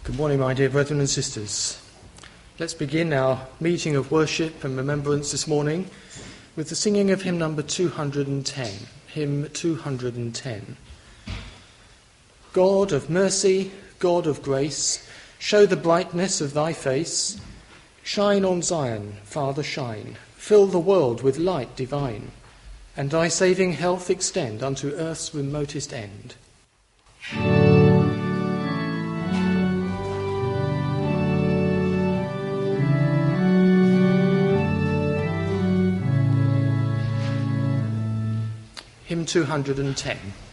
Good morning, my dear brethren and sisters. Let's begin our meeting of worship and remembrance this morning with the singing of hymn number 210. Hymn 210. God of mercy, God of grace, show the brightness of thy face. Shine on Zion, Father, shine. Fill the world with light divine, and thy saving health extend unto earth's remotest end. Hymn 210.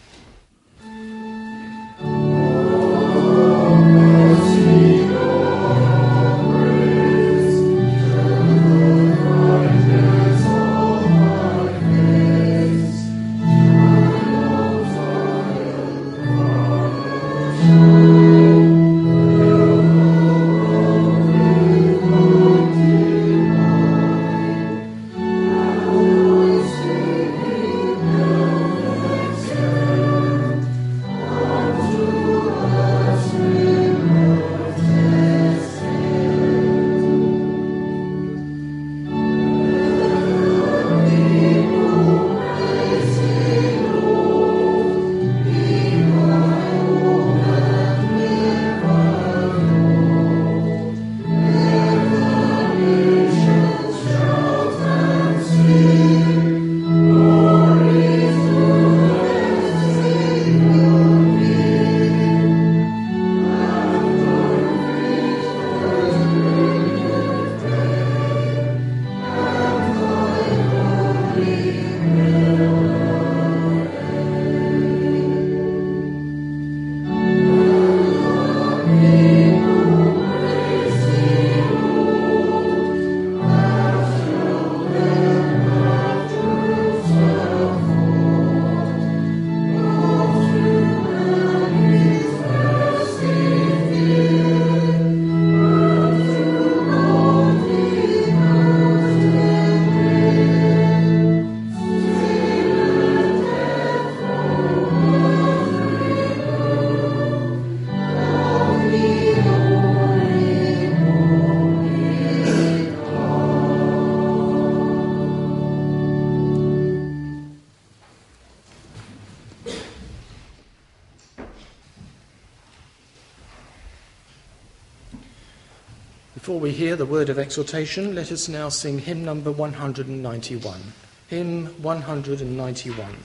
Before we hear the word of exhortation, let us now sing hymn number 191. Hymn 191.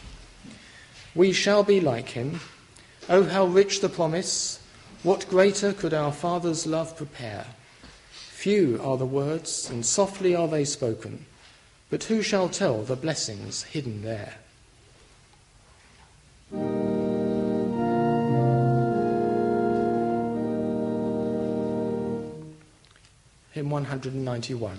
We shall be like him. Oh, how rich the promise! What greater could our Father's love prepare? Few are the words, and softly are they spoken, but who shall tell the blessings hidden there? Hymn 191.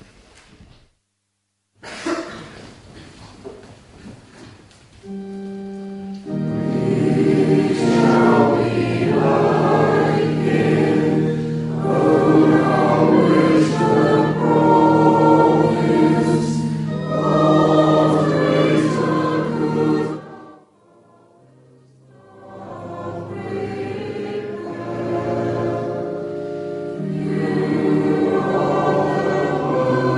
You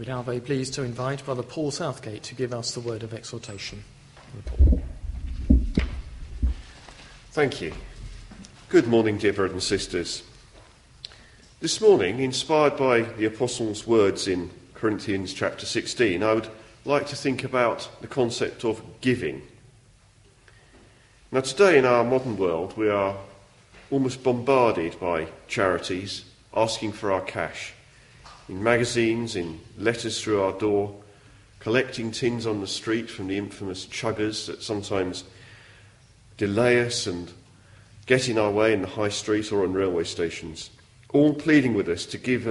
We're now very pleased to invite Brother Paul Southgate to give us the word of exhortation. Paul. Thank you. Good morning, dear brothers and sisters. This morning, inspired by the Apostle's words in Corinthians chapter 16, I would like to think about the concept of giving. Now, today in our modern world, we are almost bombarded by charities asking for our cash. In magazines, in letters through our door, collecting tins on the street from the infamous chuggers that sometimes delay us and get in our way in the high street or on railway stations, all pleading with us to give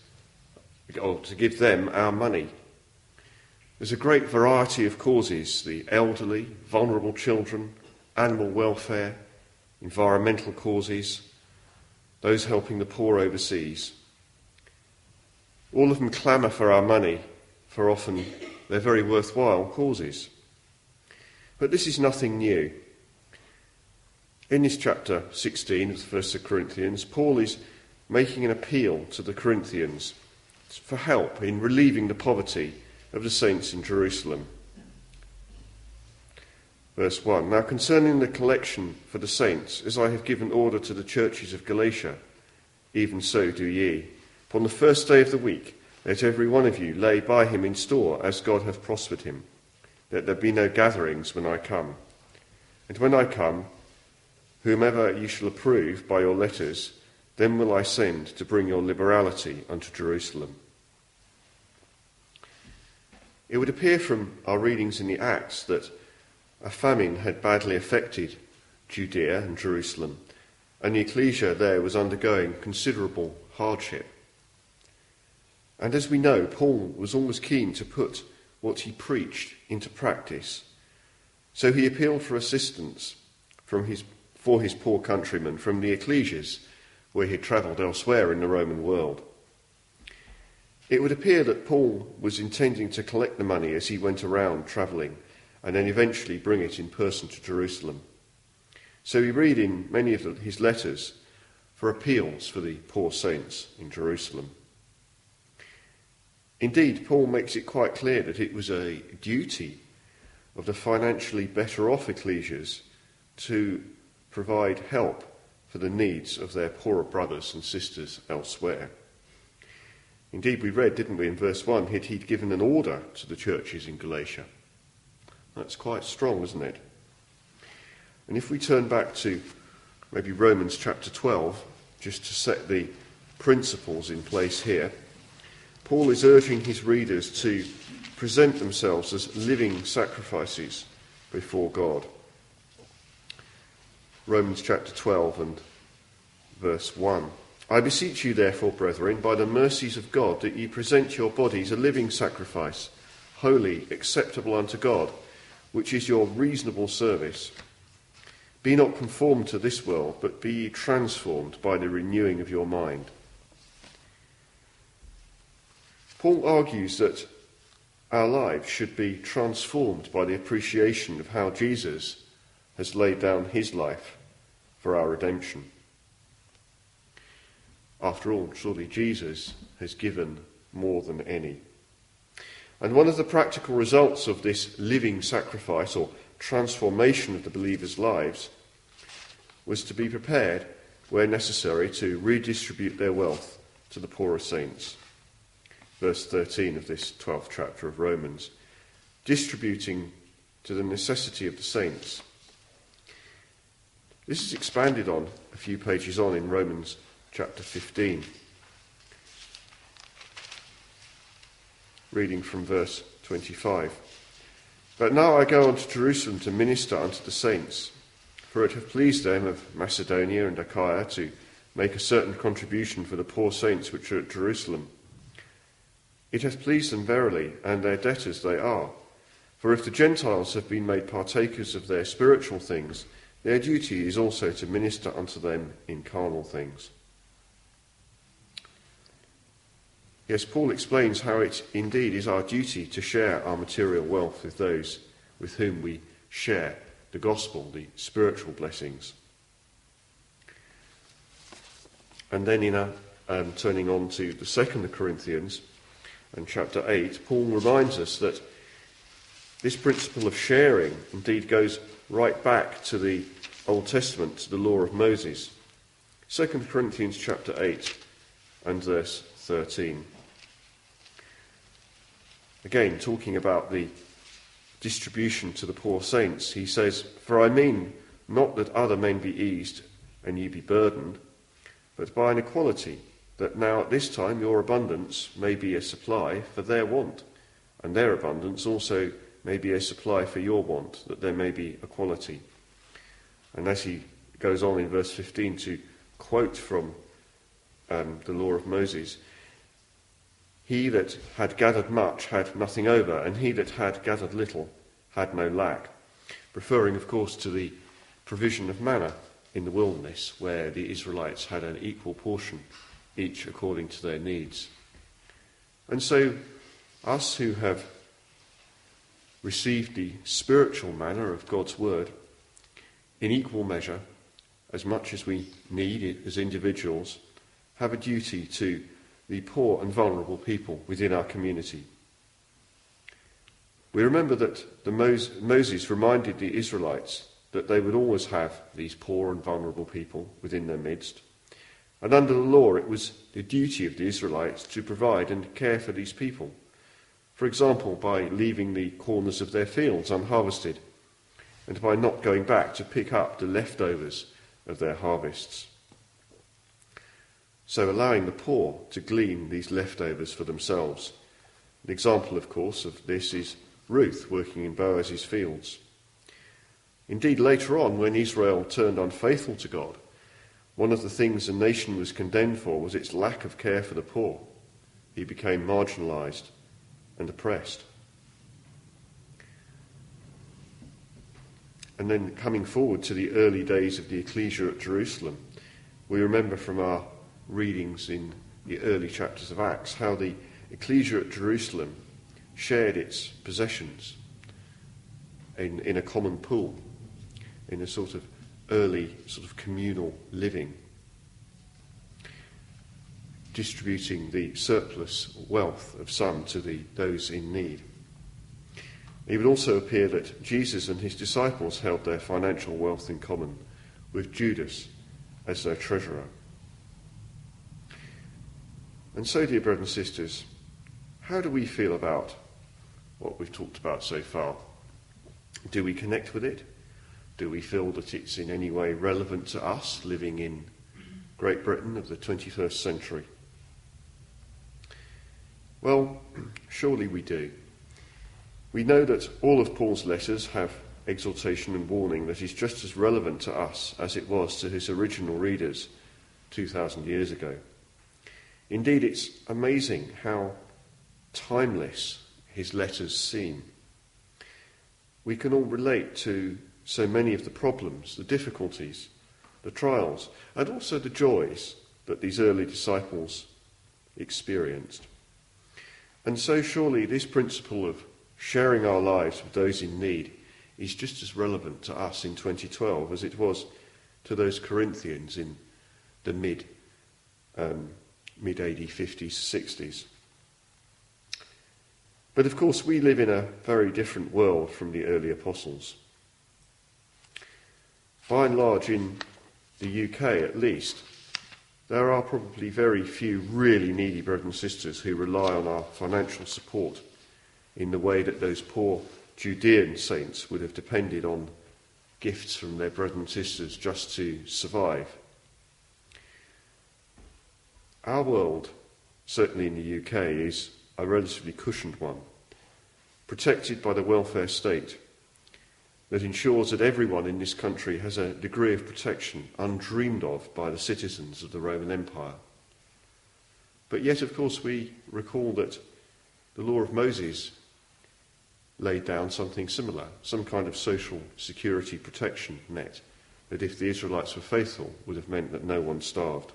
them our money. There's a great variety of causes: the elderly, vulnerable children, animal welfare, environmental causes, those helping the poor overseas. All of them clamour for our money, for often they're very worthwhile causes. But this is nothing new. In this chapter 16 of the 1st Corinthians, Paul is making an appeal to the Corinthians for help in relieving the poverty of the saints in Jerusalem. Verse 1, "Now concerning the collection for the saints, as I have given order to the churches of Galatia, even so do ye. Upon the first day of the week, let every one of you lay by him in store, as God hath prospered him, that there be no gatherings when I come. And when I come, whomever you shall approve by your letters, them will I send to bring your liberality unto Jerusalem." It would appear from our readings in the Acts that a famine had badly affected Judea and Jerusalem, and the ecclesia there was undergoing considerable hardship. And as we know, Paul was always keen to put what he preached into practice. So he appealed for assistance for his poor countrymen from the ecclesias where he had travelled elsewhere in the Roman world. It would appear that Paul was intending to collect the money as he went around travelling and then eventually bring it in person to Jerusalem. So we read in many of his letters for appeals for the poor saints in Jerusalem. Indeed, Paul makes it quite clear that it was a duty of the financially better off ecclesias to provide help for the needs of their poorer brothers and sisters elsewhere. Indeed, we read, didn't we, in verse 1, he'd given an order to the churches in Galatia. That's quite strong, isn't it? And if we turn back to maybe Romans chapter 12, just to set the principles in place here, Paul is urging his readers to present themselves as living sacrifices before God. Romans chapter 12 and verse 1. "I beseech you therefore, brethren, by the mercies of God, that ye present your bodies a living sacrifice, holy, acceptable unto God, which is your reasonable service. Be not conformed to this world, but be ye transformed by the renewing of your mind." Paul argues that our lives should be transformed by the appreciation of how Jesus has laid down his life for our redemption. After all, surely Jesus has given more than any. And one of the practical results of this living sacrifice or transformation of the believers' lives was to be prepared, where necessary, to redistribute their wealth to the poorer saints. Verse 13 of this 12th chapter of Romans, distributing to the necessity of the saints. This is expanded on a few pages on in Romans chapter 15. Reading from verse 25. "But now I go unto Jerusalem to minister unto the saints, for it hath pleased them of Macedonia and Achaia to make a certain contribution for the poor saints which are at Jerusalem. It hath pleased them verily, and their debtors they are. For if the Gentiles have been made partakers of their spiritual things, their duty is also to minister unto them in carnal things." Yes, Paul explains how it indeed is our duty to share our material wealth with those with whom we share the gospel, the spiritual blessings. And then turning on to the 2nd Corinthians, and chapter 8, Paul reminds us that this principle of sharing indeed goes right back to the Old Testament, to the law of Moses. 2 Corinthians chapter 8 and verse 13. Again, talking about the distribution to the poor saints, he says, "For I mean not that other men be eased and ye be burdened, but by an equality, that now at this time your abundance may be a supply for their want, and their abundance also may be a supply for your want, that there may be equality." And as he goes on in verse 15 to quote from the law of Moses, "He that had gathered much had nothing over, and he that had gathered little had no lack," referring, of course, to the provision of manna in the wilderness, where the Israelites had an equal portion, each according to their needs. And so, us who have received the spiritual manna of God's word, in equal measure, as much as we need it as individuals, have a duty to the poor and vulnerable people within our community. We remember that Moses reminded the Israelites that they would always have these poor and vulnerable people within their midst. And under the law, it was the duty of the Israelites to provide and care for these people. For example, by leaving the corners of their fields unharvested, and by not going back to pick up the leftovers of their harvests. So allowing the poor to glean these leftovers for themselves. An example, of course, of this is Ruth working in Boaz's fields. Indeed, later on, when Israel turned unfaithful to God, one of the things the nation was condemned for was its lack of care for the poor. He became marginalised and oppressed. And then coming forward to the early days of the ecclesia at Jerusalem, we remember from our readings in the early chapters of Acts how the ecclesia at Jerusalem shared its possessions in a common pool, in a sort of early communal living, distributing the surplus wealth of some to those in need. It would also appear that Jesus and his disciples held their financial wealth in common, with Judas as their treasurer. And so, dear brothers and sisters, how do we feel about what we've talked about so far? Do we connect with it? Do we feel that it's in any way relevant to us living in Great Britain of the 21st century? Well, surely we do. We know that all of Paul's letters have exhortation and warning that is just as relevant to us as it was to his original readers 2,000 years ago. Indeed, it's amazing how timeless his letters seem. We can all relate to so many of the problems, the difficulties, the trials, and also the joys that these early disciples experienced. And so surely this principle of sharing our lives with those in need is just as relevant to us in 2012 as it was to those Corinthians in the mid-AD 50s, 60s. But of course we live in a very different world from the early apostles. By and large, in the UK at least, there are probably very few really needy brothers and sisters who rely on our financial support in the way that those poor Judean saints would have depended on gifts from their brothers and sisters just to survive. Our world, certainly in the UK, is a relatively cushioned one, protected by the welfare state that ensures that everyone in this country has a degree of protection undreamed of by the citizens of the Roman Empire. But yet, of course, we recall that the law of Moses laid down something similar, some kind of social security protection net, that if the Israelites were faithful would have meant that no one starved.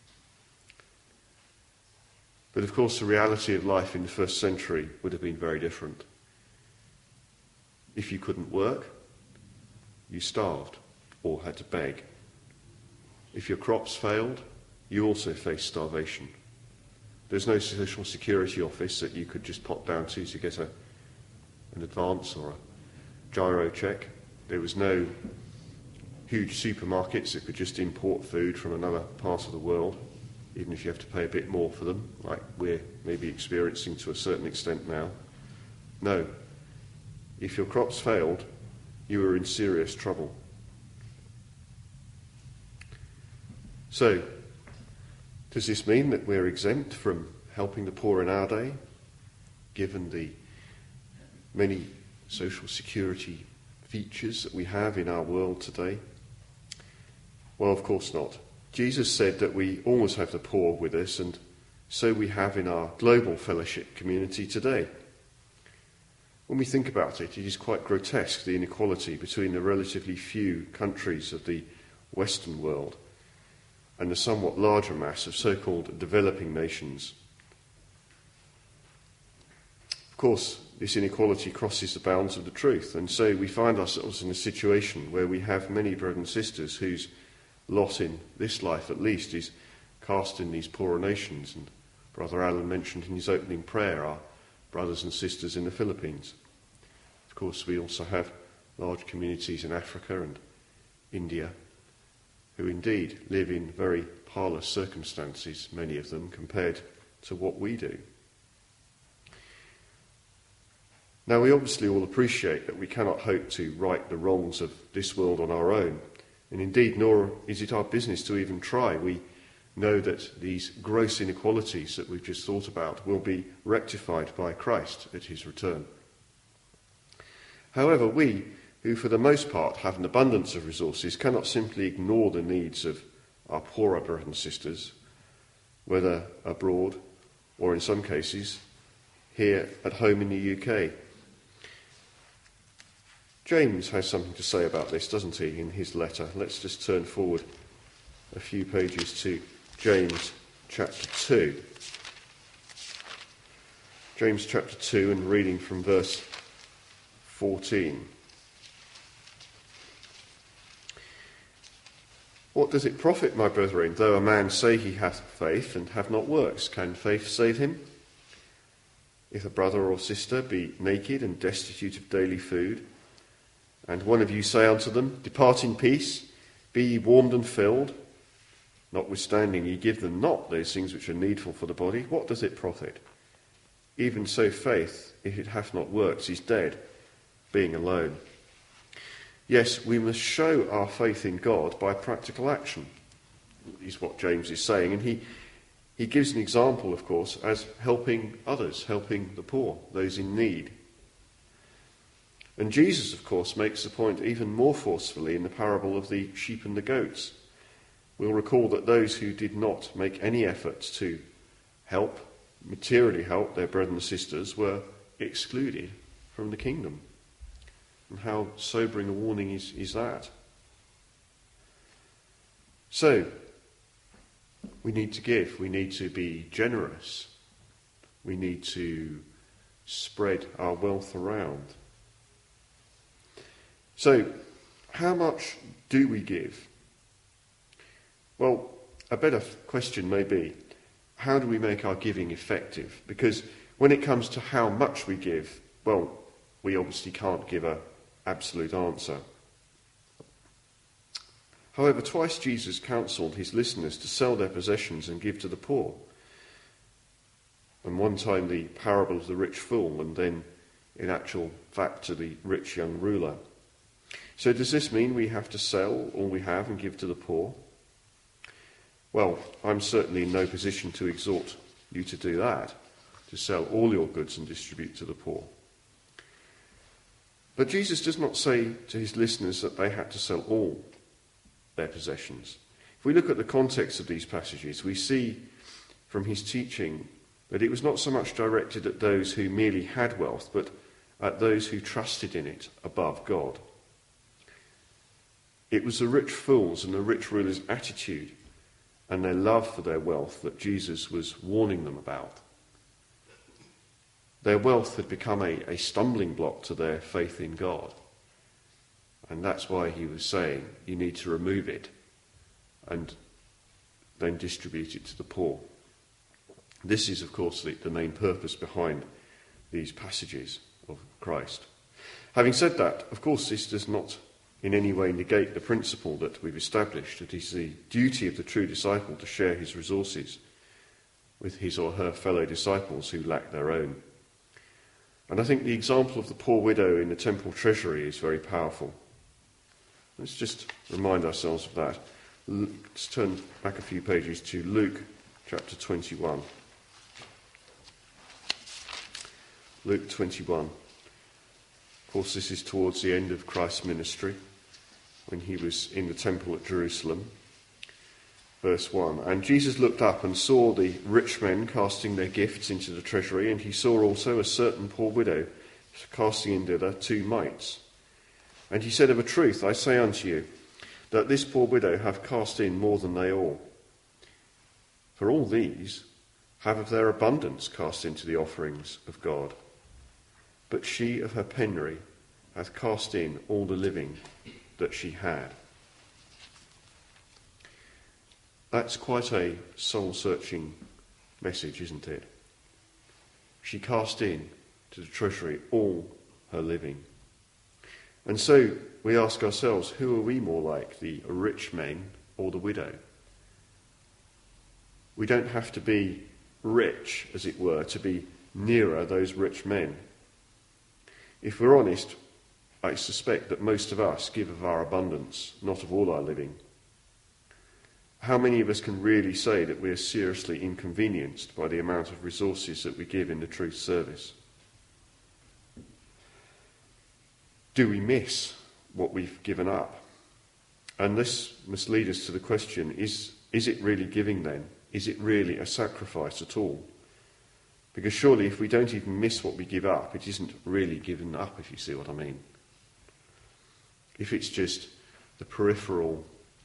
But of course the reality of life in the first century would have been very different. If you couldn't work, you starved or had to beg. If your crops failed, you also faced starvation. There's no social security office that you could just pop down to get an advance or a gyro check. There was no huge supermarkets that could just import food from another part of the world, even if you have to pay a bit more for them, like we're maybe experiencing to a certain extent now. No. If your crops failed, you were in serious trouble. So, does this mean that we're exempt from helping the poor in our day, given the many social security features that we have in our world today? Well, of course not. Jesus said that we always have the poor with us, and so we have in our global fellowship community today. When we think about it, it is quite grotesque, the inequality between the relatively few countries of the Western world and the somewhat larger mass of so-called developing nations. Of course, this inequality crosses the bounds of the truth, and so we find ourselves in a situation where we have many brothers and sisters whose lot in this life, at least, is cast in these poorer nations. And Brother Alan mentioned in his opening prayer our brothers and sisters in the Philippines. Of course, we also have large communities in Africa and India who indeed live in very parlous circumstances, many of them, compared to what we do. Now, we obviously all appreciate that we cannot hope to right the wrongs of this world on our own, and indeed, nor is it our business to even try. We know that these gross inequalities that we've just thought about will be rectified by Christ at his return. However, we, who for the most part have an abundance of resources, cannot simply ignore the needs of our poorer brothers and sisters, whether abroad or in some cases here at home in the UK. James has something to say about this, doesn't he, in his letter? Let's just turn forward a few pages to James chapter 2. James chapter 2, and reading from verse 14. What does it profit, my brethren, though a man say he hath faith and have not works? Can faith save him? If a brother or sister be naked and destitute of daily food, and one of you say unto them, Depart in peace, be ye warmed and filled, notwithstanding ye give them not those things which are needful for the body, what does it profit? Even so faith, if it hath not works, is dead, being alone. Yes, we must show our faith in God by practical action, is what James is saying. And he gives an example, of course, as helping others, helping the poor, those in need. And Jesus, of course, makes the point even more forcefully in the parable of the sheep and the goats. We'll recall that those who did not make any efforts to help, materially help their brothers and sisters, were excluded from the kingdom. And how sobering a warning is that? So, we need to give, we need to be generous, we need to spread our wealth around. So, how much do we give? Well, a better question may be, how do we make our giving effective? Because when it comes to how much we give, well, we obviously can't give an absolute answer. However, twice Jesus counselled his listeners to sell their possessions and give to the poor. And one time the parable of the rich fool, and then in actual fact to the rich young ruler. So does this mean we have to sell all we have and give to the poor? Well, I'm certainly in no position to exhort you to do that, to sell all your goods and distribute to the poor. But Jesus does not say to his listeners that they had to sell all their possessions. If we look at the context of these passages, we see from his teaching that it was not so much directed at those who merely had wealth, but at those who trusted in it above God. It was the rich fools and the rich rulers' attitude and their love for their wealth that Jesus was warning them about. Their wealth had become a stumbling block to their faith in God. And that's why he was saying, you need to remove it and then distribute it to the poor. This is, of course, the main purpose behind these passages of Christ. Having said that, of course, this does not in any way negate the principle that we've established. It is the duty of the true disciple to share his resources with his or her fellow disciples who lack their own. And I think the example of the poor widow in the temple treasury is very powerful. Let's just remind ourselves of that. Let's turn back a few pages to Luke chapter 21. Luke 21. Of course, this is towards the end of Christ's ministry, when he was in the temple at Jerusalem. Verse 1. And Jesus looked up and saw the rich men casting their gifts into the treasury, and he saw also a certain poor widow casting in thither 2 mites. And he said, Of a truth, I say unto you, that this poor widow hath cast in more than they all. For all these have of their abundance cast into the offerings of God. But she of her penury hath cast in all the living that she had. That's quite a soul-searching message, isn't it? She cast in to the treasury all her living. And so we ask ourselves, who are we more like, the rich men or the widow? We don't have to be rich, as it were, to be nearer those rich men. If we're honest, I suspect that most of us give of our abundance, not of all our living. How many of us can really say that we are seriously inconvenienced by the amount of resources that we give in the truth service? Do we miss what we've given up? And this must lead us to the question, is it really giving then? Is it really a sacrifice at all? Because surely if we don't even miss what we give up, it isn't really given up, if you see what I mean. If it's just the peripheral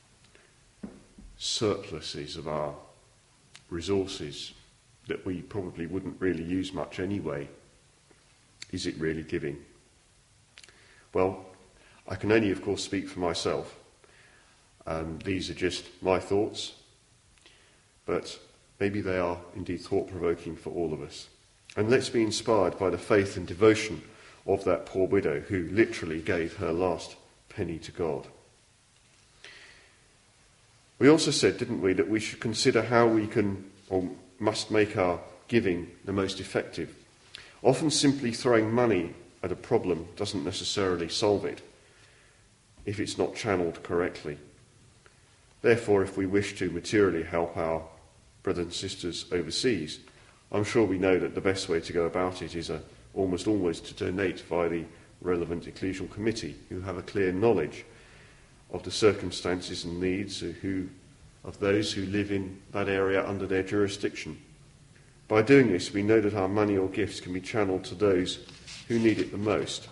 surpluses of our resources that we probably wouldn't really use much anyway, is it really giving? Well, I can only, of course, speak for myself. These are just my thoughts, but maybe they are indeed thought-provoking for all of us. And let's be inspired by the faith and devotion of that poor widow who literally gave her last penny to God. We also said, didn't we, that we should consider how we can or must make our giving the most effective. Often simply throwing money at a problem doesn't necessarily solve it if it's not channeled correctly. Therefore, if we wish to materially help our brothers and sisters overseas, I'm sure we know that the best way to go about it is almost always to donate via the relevant ecclesial committee, who have a clear knowledge of the circumstances and needs of those who live in that area under their jurisdiction. By doing this, we know that our money or gifts can be channeled to those who need it the most.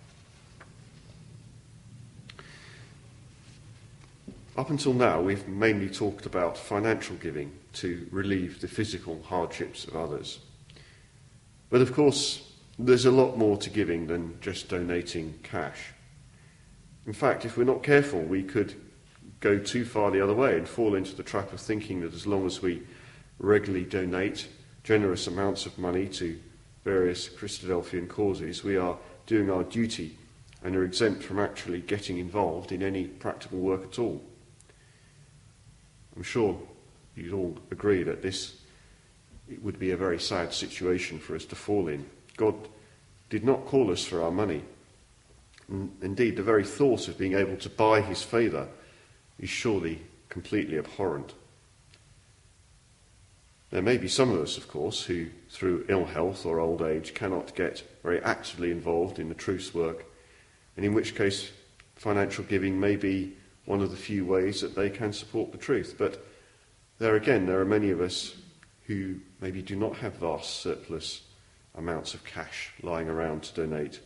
Up until now, we've mainly talked about financial giving to relieve the physical hardships of others. But of course, there's a lot more to giving than just donating cash. In fact, if we're not careful, we could go too far the other way and fall into the trap of thinking that as long as we regularly donate generous amounts of money to various Christadelphian causes, we are doing our duty and are exempt from actually getting involved in any practical work at all. I'm sure you'd all agree that it would be a very sad situation for us to fall in. God did not call us for our money. Indeed, the very thought of being able to buy his favour is surely completely abhorrent. There may be some of us, of course, who, through ill health or old age, cannot get very actively involved in the truth's work, and in which case financial giving may be one of the few ways that they can support the truth. But there are many of us who maybe do not have vast surplus amounts of cash lying around to donate.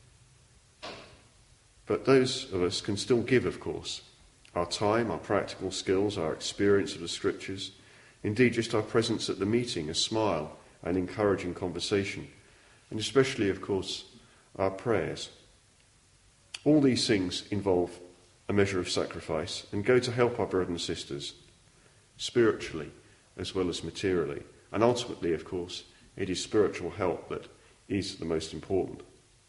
But those of us can still give, of course, our time, our practical skills, our experience of the Scriptures, indeed just our presence at the meeting, a smile, an encouraging conversation, and especially, of course, our prayers. All these things involve a measure of sacrifice and go to help our brothers and sisters, spiritually as well as materially, And ultimately, of course, it is spiritual help that is the most important.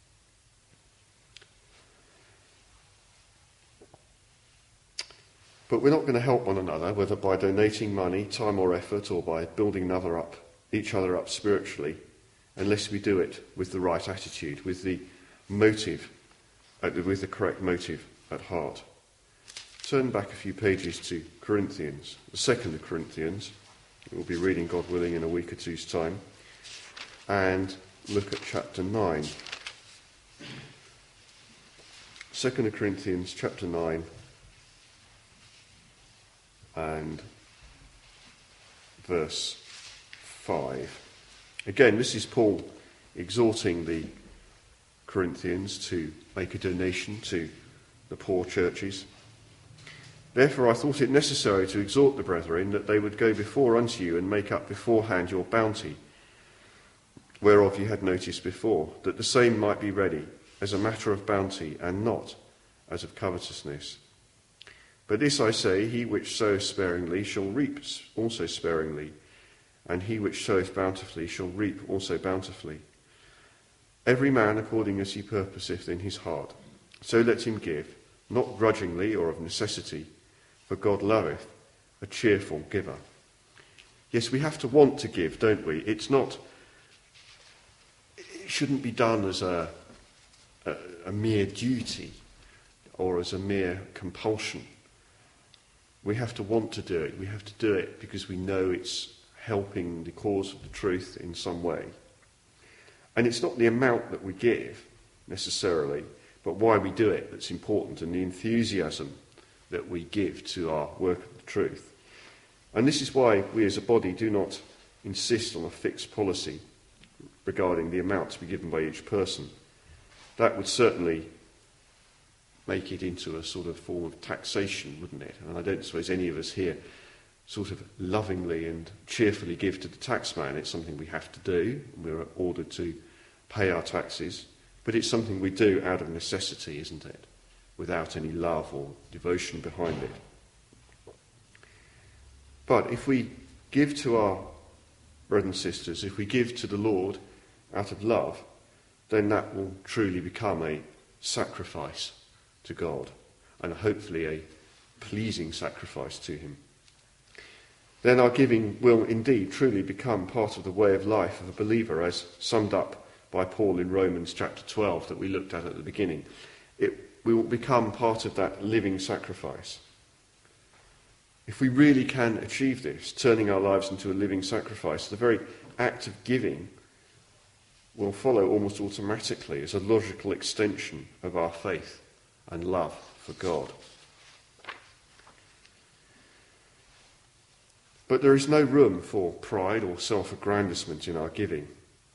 But we're not going to help one another, whether by donating money, time or effort, or by building each other up spiritually, unless we do it with the right attitude, with the correct motive at heart. Turn back a few pages to Corinthians, the 2nd of Corinthians. We'll be reading, God willing, in a week or two's time. And look at chapter 9. 2nd of Corinthians, chapter 9, and verse 5. Again, this is Paul exhorting the Corinthians to make a donation to the poor churches. Therefore I thought it necessary to exhort the brethren that they would go before unto you and make up beforehand your bounty, whereof you had notice before, that the same might be ready as a matter of bounty and not as of covetousness. But this I say, he which soweth sparingly shall reap also sparingly, and he which soweth bountifully shall reap also bountifully. Every man according as he purposeth in his heart, so let him give, not grudgingly or of necessity, for God loveth a cheerful giver. Yes, we have to want to give, don't we? It shouldn't be done as a mere duty or as a mere compulsion. We have to want to do it. We have to do it because we know it's helping the cause of the truth in some way. And it's not the amount that we give, necessarily, but why we do it that's important, and the enthusiasm that we give to our work of the truth. And this is why we as a body do not insist on a fixed policy regarding the amount to be given by each person. That would certainly make it into a sort of form of taxation, wouldn't it? And I don't suppose any of us here sort of lovingly and cheerfully give to the taxman. It's something we have to do. We're ordered to pay our taxes. But it's something we do out of necessity, isn't it? Without any love or devotion behind it. But if we give to our brothers and sisters, if we give to the Lord out of love, then that will truly become a sacrifice to God, and hopefully a pleasing sacrifice to him. Then our giving will indeed truly become part of the way of life of a believer, as summed up by Paul in Romans chapter 12 that we looked at the beginning. We will become part of that living sacrifice. If we really can achieve this, turning our lives into a living sacrifice, the very act of giving will follow almost automatically as a logical extension of our faith and love for God. But there is no room for pride or self-aggrandisement in our giving.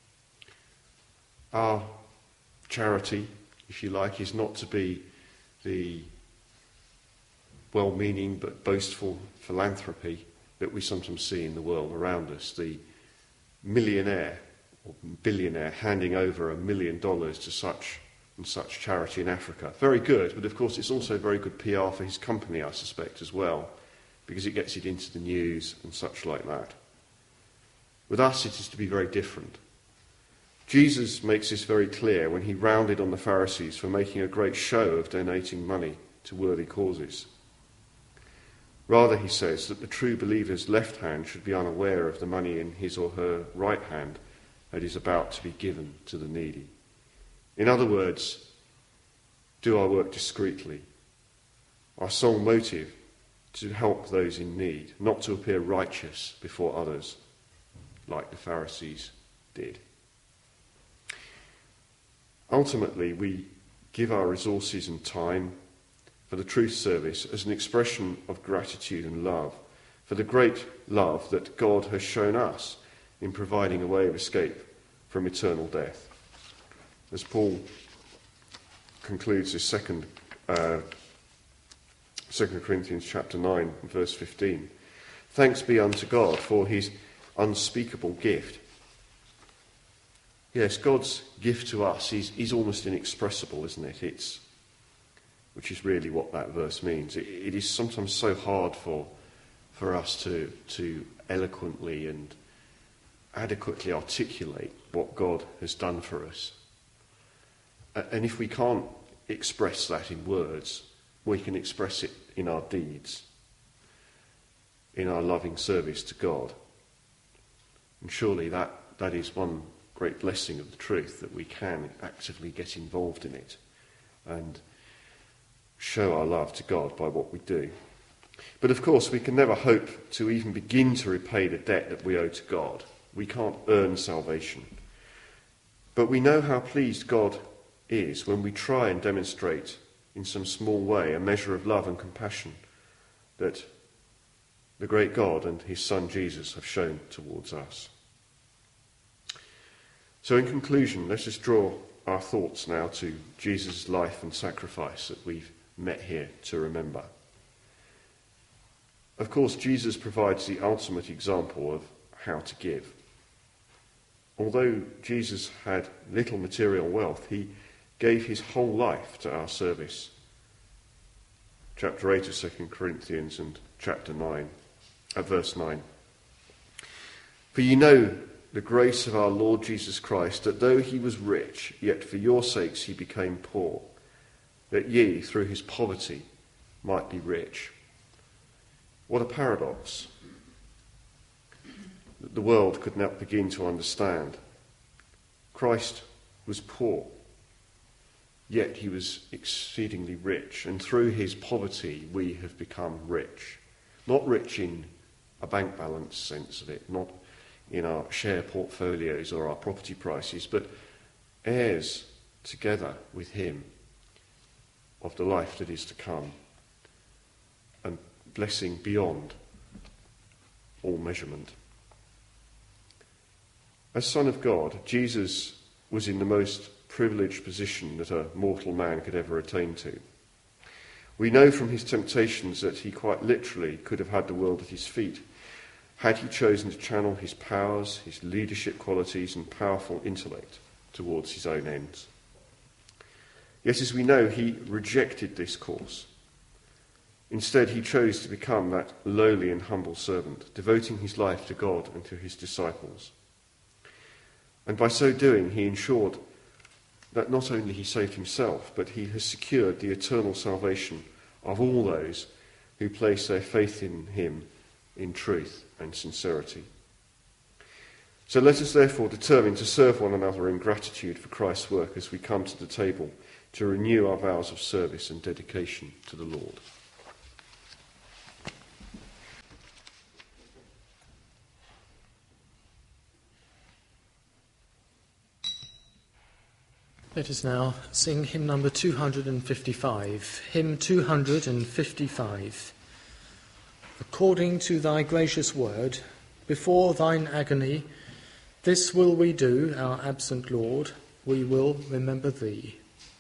Our charity, if you like, is not to be the well-meaning but boastful philanthropy that we sometimes see in the world around us. The millionaire or billionaire handing over $1 million to such and such charity in Africa. Very good, but of course it's also very good PR for his company, I suspect, as well, because it gets it into the news and such like that. With us it is to be very different. Jesus makes this very clear when he rounded on the Pharisees for making a great show of donating money to worthy causes. Rather, he says that the true believer's left hand should be unaware of the money in his or her right hand that is about to be given to the needy. In other words, do our work discreetly. Our sole motive to help those in need, not to appear righteous before others, like the Pharisees did. Ultimately, we give our resources and time for the truth service as an expression of gratitude and love for the great love that God has shown us in providing a way of escape from eternal death. As Paul concludes his 2 Corinthians chapter 9, verse 15. Thanks be unto God for his unspeakable gift. Yes, God's gift to us is almost inexpressible, isn't it? Which is really what that verse means. It is sometimes so hard for us to eloquently and adequately articulate what God has done for us. And if we can't express that in words, we can express it in our deeds, in our loving service to God. And surely that is one great blessing of the truth, that we can actively get involved in it and show our love to God by what we do. But of course, we can never hope to even begin to repay the debt that we owe to God. We can't earn salvation. But we know how pleased God is when we try and demonstrate in some small way a measure of love and compassion that the great God and his Son Jesus have shown towards us. So in conclusion, let us draw our thoughts now to Jesus' life and sacrifice that we've met here to remember. Of course, Jesus provides the ultimate example of how to give. Although Jesus had little material wealth, he gave his whole life to our service. Chapter 8 of 2 Corinthians and chapter 9, verse 9. For you know the grace of our Lord Jesus Christ, that though he was rich, yet for your sakes he became poor, that ye, through his poverty, might be rich. What a paradox that the world could not begin to understand. Christ was poor, yet he was exceedingly rich, and through his poverty we have become rich. Not rich in a bank balance sense of it, not in our share portfolios or our property prices, but heirs together with him of the life that is to come, and blessing beyond all measurement. As Son of God, Jesus was in the most privileged position that a mortal man could ever attain to. We know from his temptations that he quite literally could have had the world at his feet, had he chosen to channel his powers, his leadership qualities and powerful intellect towards his own ends. Yet, as we know, he rejected this course. Instead, he chose to become that lowly and humble servant, devoting his life to God and to his disciples. And by so doing, he ensured that not only he saved himself, but he has secured the eternal salvation of all those who place their faith in him in truth and sincerity. So let us therefore determine to serve one another in gratitude for Christ's work as we come to the table to renew our vows of service and dedication to the Lord. Let us now sing hymn number 255, hymn 255. According to thy gracious word, before thine agony, this will we do, our absent Lord, we will remember thee.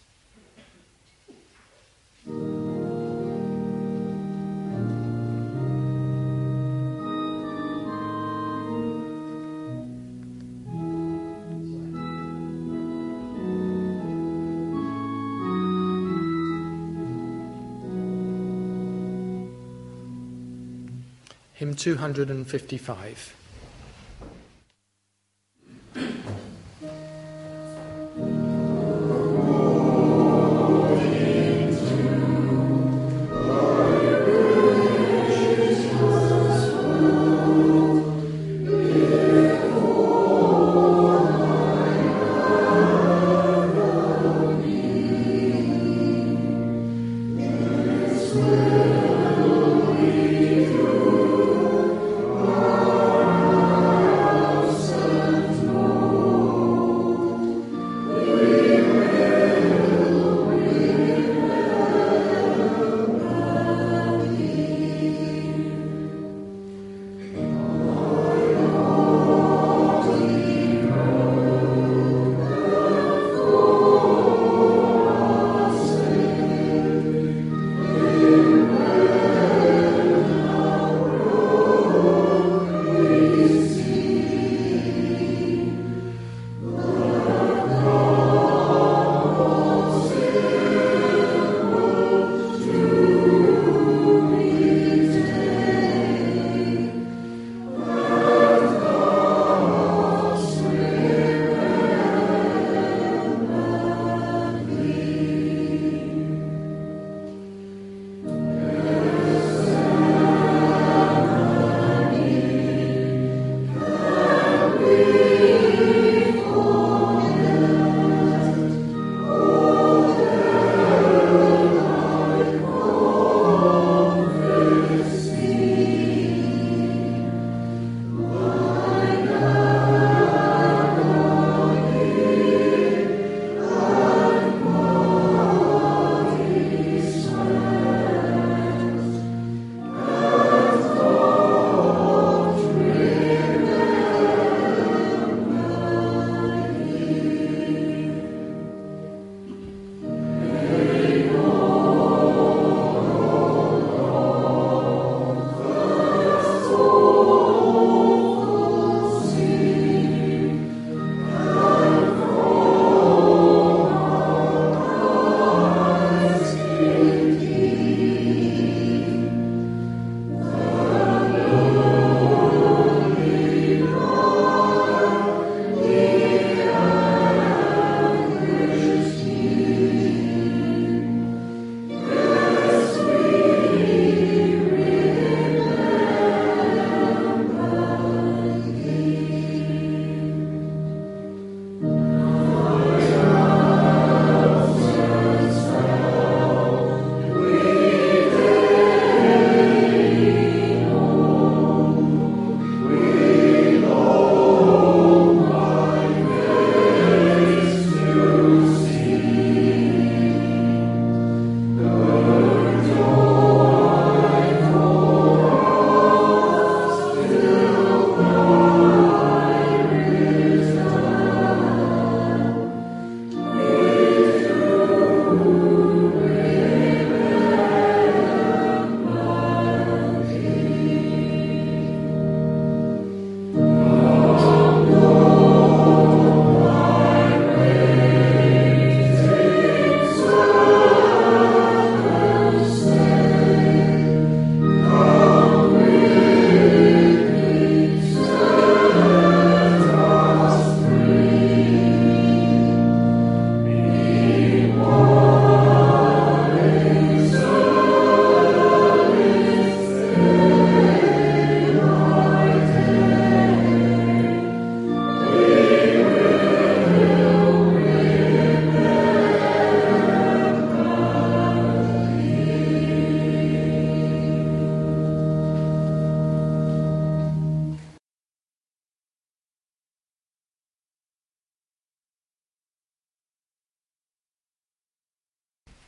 Hymn 255.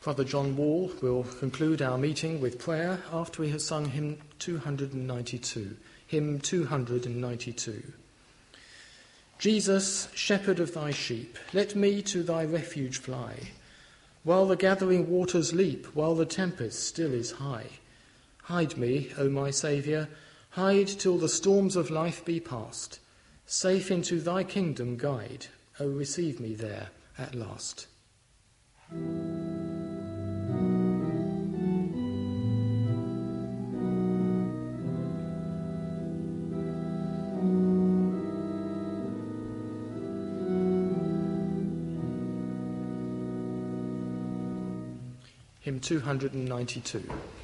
Father John Wall will conclude our meeting with prayer after he has sung hymn 292. Hymn 292. Jesus, shepherd of thy sheep, let me to thy refuge fly, while the gathering waters leap, while the tempest still is high. Hide me, O my Saviour, hide till the storms of life be past. Safe into thy kingdom guide, O receive me there at last. Hymn 292.